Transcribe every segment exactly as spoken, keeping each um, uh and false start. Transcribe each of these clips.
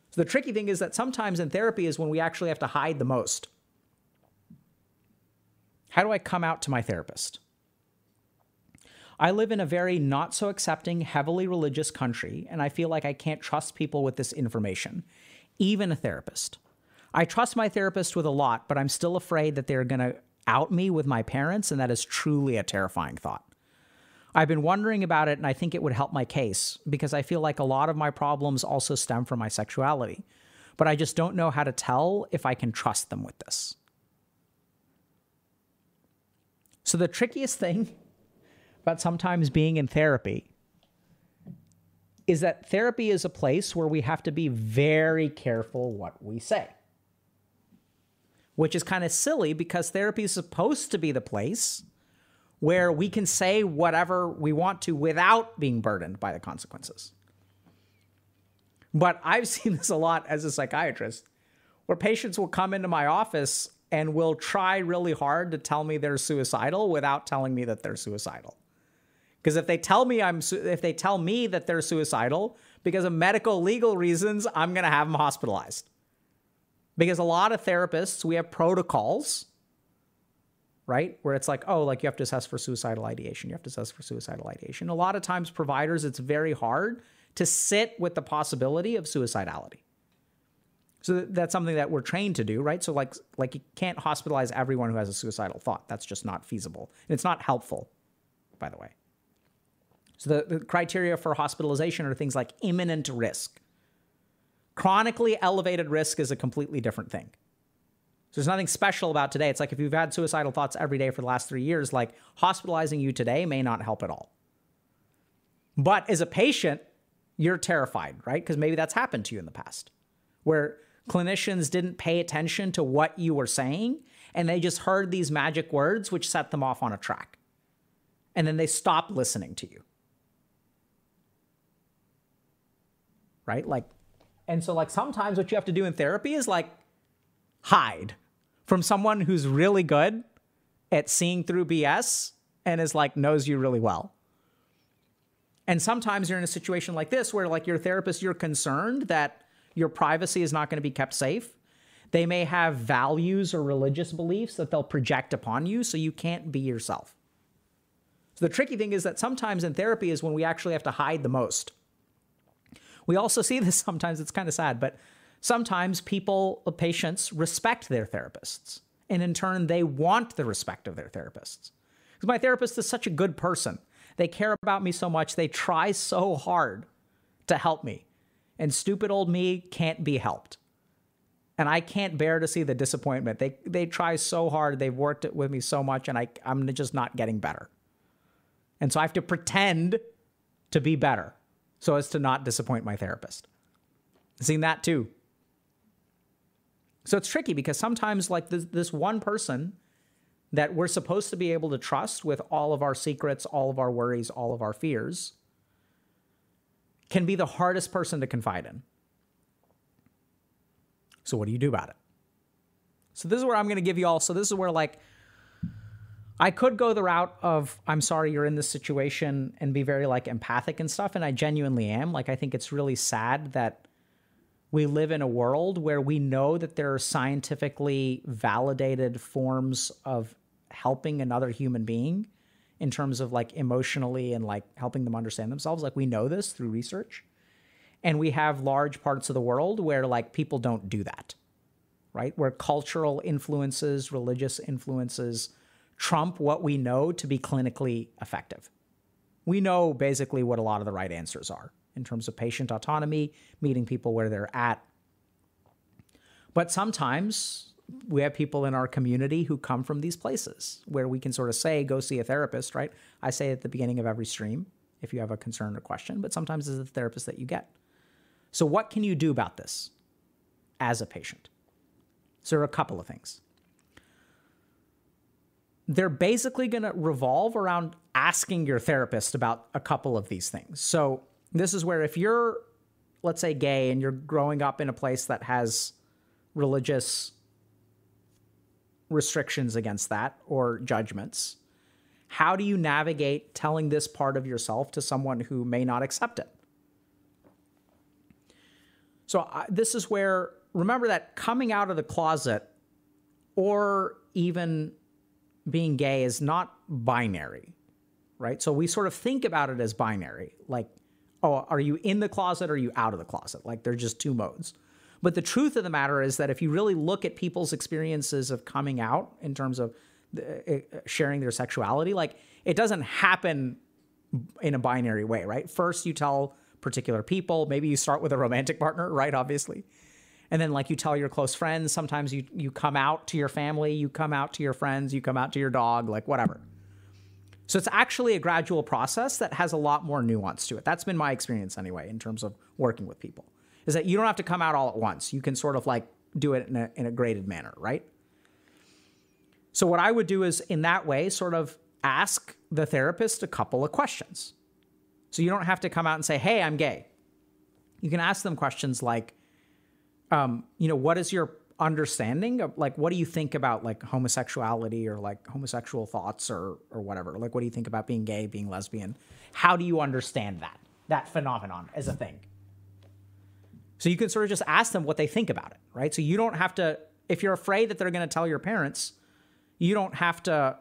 So the tricky thing is that sometimes in therapy is when we actually have to hide the most. How do I come out to my therapist? I live in a very not so accepting, heavily religious country, and I feel like I can't trust people with this information, even a therapist. I trust my therapist with a lot, but I'm still afraid that they're going to out me with my parents, and that is truly a terrifying thought. I've been wondering about it, and I think it would help my case, because I feel like a lot of my problems also stem from my sexuality, but I just don't know how to tell if I can trust them with this. So the trickiest thing about sometimes being in therapy is that therapy is a place where we have to be very careful what we say. Which is kind of silly because therapy is supposed to be the place where we can say whatever we want to without being burdened by the consequences. But I've seen this a lot as a psychiatrist, where patients will come into my office and will try really hard to tell me they're suicidal without telling me that they're suicidal. Because if they tell me I'm, if they tell me that they're suicidal because of medical legal reasons, I'm going to have them hospitalized. Because a lot of therapists, we have protocols, right? Where it's like, oh, like you have to assess for suicidal ideation. You have to assess for suicidal ideation. A lot of times providers, it's very hard to sit with the possibility of suicidality. So that's something that we're trained to do, right? So like, like you can't hospitalize everyone who has a suicidal thought. That's just not feasible. And it's not helpful, by the way. So the, the criteria for hospitalization are things like imminent risk. Chronically elevated risk is a completely different thing. So there's nothing special about today. It's like if you've had suicidal thoughts every day for the last three years, like hospitalizing you today may not help at all. But as a patient, you're terrified, right? Because maybe that's happened to you in the past, where clinicians didn't pay attention to what you were saying, and they just heard these magic words, which set them off on a track. And then they stopped listening to you. Right? Like, and so like sometimes what you have to do in therapy is like hide from someone who's really good at seeing through B S and is like knows you really well. And sometimes you're in a situation like this where like your therapist, you're concerned that your privacy is not going to be kept safe. They may have values or religious beliefs that they'll project upon you, so you can't be yourself. So the tricky thing is that sometimes in therapy is when we actually have to hide the most. We also see this sometimes, it's kind of sad, but sometimes people, patients, respect their therapists. And in turn, they want the respect of their therapists. Because my therapist is such a good person. They care about me so much. They try so hard to help me. And stupid old me can't be helped. And I can't bear to see the disappointment. They they try so hard. They've worked it with me so much, and I, I'm just not getting better. And so I have to pretend to be better so as to not disappoint my therapist. I've seen that too. So it's tricky because sometimes like this, this one person that we're supposed to be able to trust with all of our secrets, all of our worries, all of our fears, can be the hardest person to confide in. So what do you do about it? So this is where I'm going to give you all, so this is where like, I could go the route of, I'm sorry you're in this situation and be very like empathic and stuff. And I genuinely am. Like, I think it's really sad that we live in a world where we know that there are scientifically validated forms of helping another human being in terms of like emotionally and like helping them understand themselves. Like we know this through research. And we have large parts of the world where like people don't do that, right? Where cultural influences, religious influences trump what we know to be clinically effective. We know basically what a lot of the right answers are in terms of patient autonomy, meeting people where they're at. But sometimes we have people in our community who come from these places where we can sort of say, go see a therapist, right? I say at the beginning of every stream, if you have a concern or question, but sometimes it's the therapist that you get. So what can you do about this as a patient? So there are a couple of things. They're basically going to revolve around asking your therapist about a couple of these things. So this is where if you're, let's say, gay and you're growing up in a place that has religious restrictions against that or judgments, how do you navigate telling this part of yourself to someone who may not accept it? So I, this is where, remember that coming out of the closet or even being gay is not binary, right? So we sort of think about it as binary, like, oh, are you in the closet or are you out of the closet? Like they're just two modes. But the truth of the matter is that if you really look at people's experiences of coming out in terms of the, uh, sharing their sexuality, like it doesn't happen in a binary way, right? First you tell particular people, maybe you start with a romantic partner, right? Obviously. And then like you tell your close friends, sometimes you, you come out to your family, you come out to your friends, you come out to your dog, like whatever. So it's actually a gradual process that has a lot more nuance to it. That's been my experience anyway, in terms of working with people, is that you don't have to come out all at once. You can sort of like do it in a, in a graded manner, right? So what I would do is in that way, sort of ask the therapist a couple of questions. So you don't have to come out and say, hey, I'm gay. You can ask them questions like, um, you know, what is your understanding of, like, what do you think about like homosexuality or like homosexual thoughts or or whatever? Like, what do you think about being gay, being lesbian? How do you understand that, that phenomenon as a thing? So you can sort of just ask them what they think about it, right? So you don't have to, if you're afraid that they're going to tell your parents, you don't have to,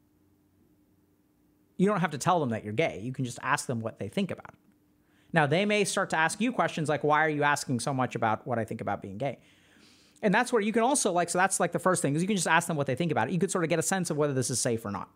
you don't have to tell them that you're gay. You can just ask them what they think about it. Now, they may start to ask you questions like, why are you asking so much about what I think about being gay? And that's where you can also like, so that's like the first thing is you can just ask them what they think about it. You could sort of get a sense of whether this is safe or not.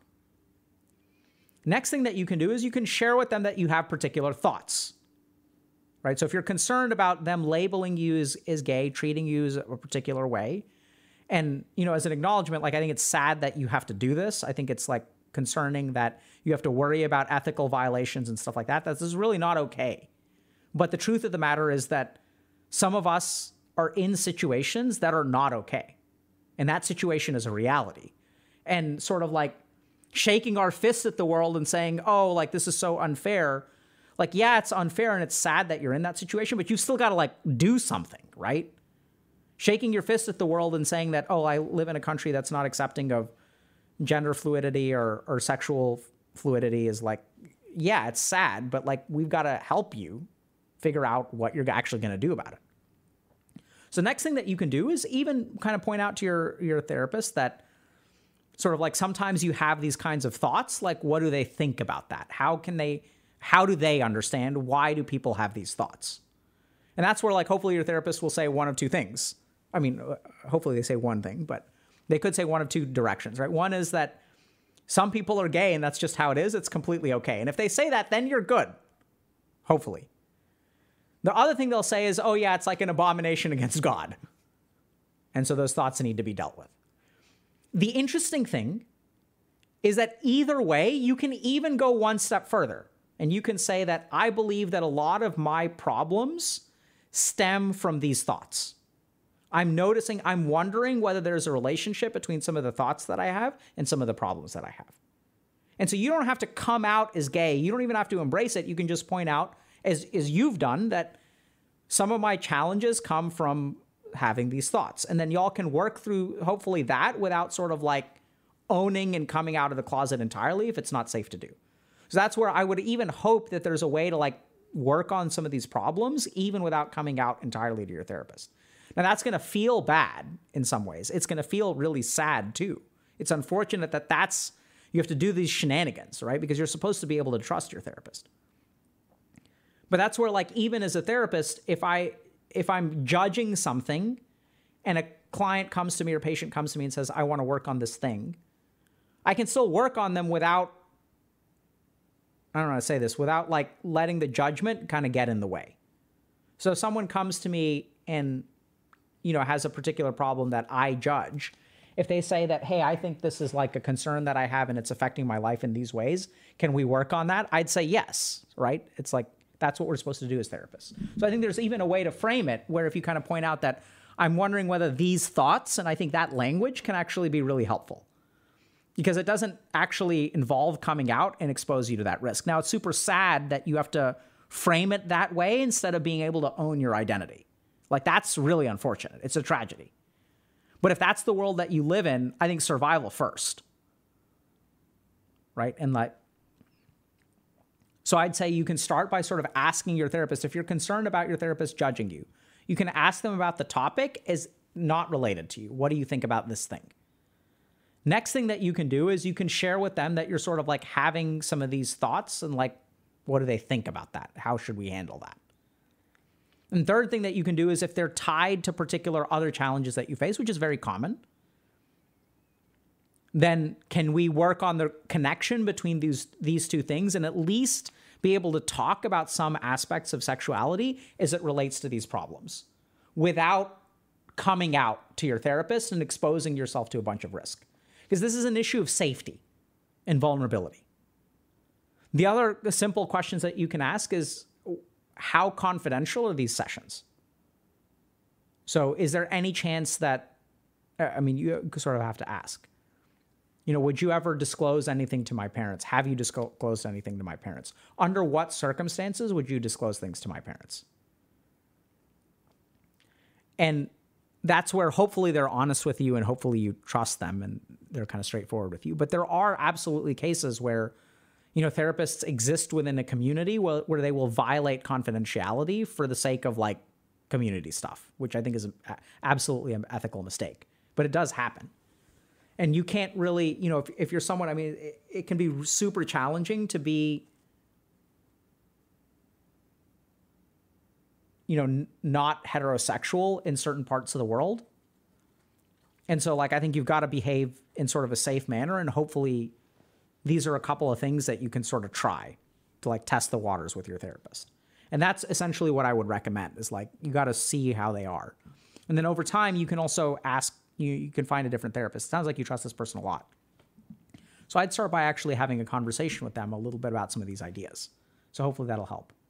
Next thing that you can do is you can share with them that you have particular thoughts, right? So if you're concerned about them labeling you as, as gay, treating you as a particular way, and, you know, as an acknowledgement, like, I think it's sad that you have to do this. I think it's like concerning that you have to worry about ethical violations and stuff like that. This is really not okay. But the truth of the matter is that some of us are in situations that are not okay. And that situation is a reality. And sort of like shaking our fists at the world and saying, oh, like, this is so unfair. Like, yeah, it's unfair and it's sad that you're in that situation, but you still got to like do something, right? Shaking your fist at the world and saying that, oh, I live in a country that's not accepting of gender fluidity or, or sexual fluidity is like, yeah, it's sad, but like, we've got to help you figure out what you're actually going to do about it. So next thing that you can do is even kind of point out to your, your therapist that sort of like sometimes you have these kinds of thoughts, like what do they think about that? How can they, how do they understand? Why do people have these thoughts? And that's where like hopefully your therapist will say one of two things. I mean, hopefully they say one thing, but they could say one of two directions, right? One is that some people are gay and that's just how it is. It's completely okay. And if they say that, then you're good, hopefully. The other thing they'll say is, oh yeah, it's like an abomination against God. And so those thoughts need to be dealt with. The interesting thing is that either way, you can even go one step further. And you can say that I believe that a lot of my problems stem from these thoughts. I'm noticing, I'm wondering whether there's a relationship between some of the thoughts that I have and some of the problems that I have. And so you don't have to come out as gay. You don't even have to embrace it. You can just point out, as, as you've done, that some of my challenges come from having these thoughts. And then y'all can work through, hopefully, that without sort of like owning and coming out of the closet entirely if it's not safe to do. So that's where I would even hope that there's a way to like work on some of these problems, even without coming out entirely to your therapist. Now, that's going to feel bad in some ways. It's going to feel really sad, too. It's unfortunate that that's, you have to do these shenanigans, right? Because you're supposed to be able to trust your therapist. But that's where, like, even as a therapist, if, I, if I'm judging something and a client comes to me or patient comes to me and says, I want to work on this thing, I can still work on them without, I don't know how to say this, without, like, letting the judgment kind of get in the way. So if someone comes to me and, you know, has a particular problem that I judge, if they say that, hey, I think this is like a concern that I have and it's affecting my life in these ways, can we work on that? I'd say yes, right? It's like, that's what we're supposed to do as therapists. So I think there's even a way to frame it where if you kind of point out that I'm wondering whether these thoughts, and I think that language can actually be really helpful because it doesn't actually involve coming out and expose you to that risk. Now, it's super sad that you have to frame it that way instead of being able to own your identity. Like, that's really unfortunate. It's a tragedy. But if that's the world that you live in, I think survival first. Right? And like, so I'd say you can start by sort of asking your therapist, if you're concerned about your therapist judging you, You can ask them about the topic as not related to you. What do you think about this thing? Next thing that you can do is you can share with them that you're sort of like having some of these thoughts and like, what do they think about that? How should we handle that? And third thing that you can do is if they're tied to particular other challenges that you face, which is very common, then can we work on the connection between these, these two things and at least be able to talk about some aspects of sexuality as it relates to these problems without coming out to your therapist and exposing yourself to a bunch of risk? Because this is an issue of safety and vulnerability. The other simple questions that you can ask is, how confidential are these sessions? So is there any chance that, I mean, you sort of have to ask, you know, would you ever disclose anything to my parents? Have you disclosed anything to my parents? Under what circumstances would you disclose things to my parents? And that's where hopefully they're honest with you and hopefully you trust them and they're kind of straightforward with you. But there are absolutely cases where, you know, therapists exist within a community where, where they will violate confidentiality for the sake of like community stuff, which I think is a, absolutely an ethical mistake. But it does happen. And you can't really, you know, if, if you're someone, I mean, it, it can be super challenging to be, you know, n- not heterosexual in certain parts of the world. And so, like, I think you've got to behave in sort of a safe manner. And hopefully these are a couple of things that you can sort of try to, like, test the waters with your therapist. And that's essentially what I would recommend is, like, you got to see how they are. And then over time, you can also ask, you, you can find a different therapist. It sounds like you trust this person a lot. So I'd start by actually having a conversation with them a little bit about some of these ideas. So hopefully that'll help.